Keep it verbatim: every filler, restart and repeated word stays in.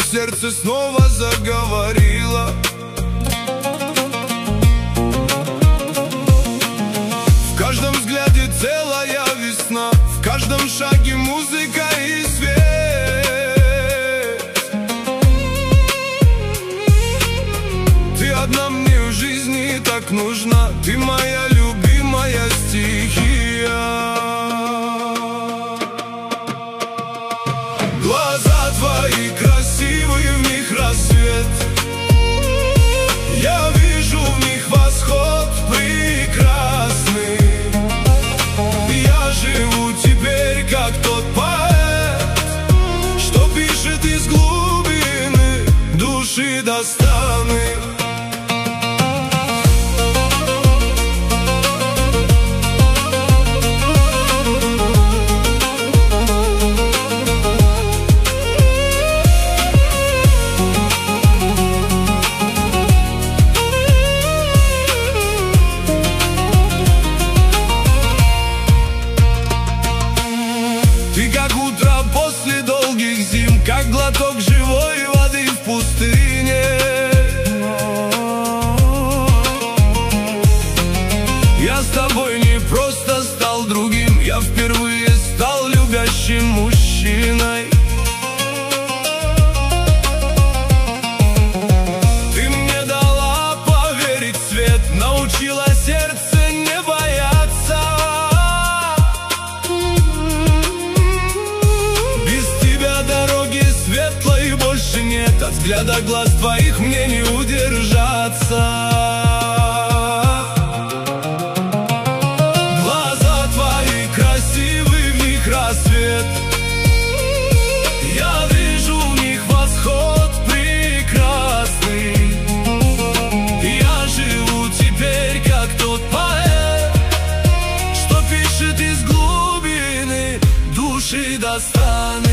сердце снова заговорило. В каждом взгляде целая весна, в каждом шаге музыка и свет. Ты одна мне в жизни так нужна, ты моя любимая стихия. Глаза твои красивые, в них рассвет. Я вижу в них восход прекрасный. Я живу теперь как тот поэт, что пишет из глубины души до станы. Ты как утро после долгих зим, как глоток живой воды в пустыне. Я с тобой не просто стал другим, я впервые стал любящим мужчиной. Ты мне дала поверить в свет, научила сердце не бояться. Светлой больше нет, от взгляда глаз твоих мне не удержаться. Глаза твои красивые, в них рассвет. Я вижу в них восход прекрасный. Я живу теперь как тот поэт, что пишет из глубины души до станы.